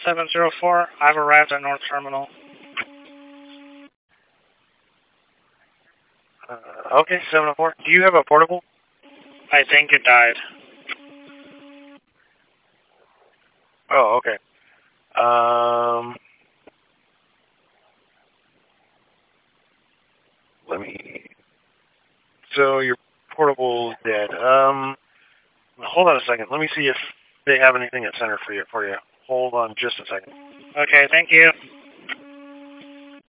704, I've arrived at North Terminal. Okay, 704. Do you have a portable? I think it died. Oh, okay. Let me... So your portable's dead. Hold on a second. Let me see if they have anything at center for you. Hold on just a second. Okay, thank you.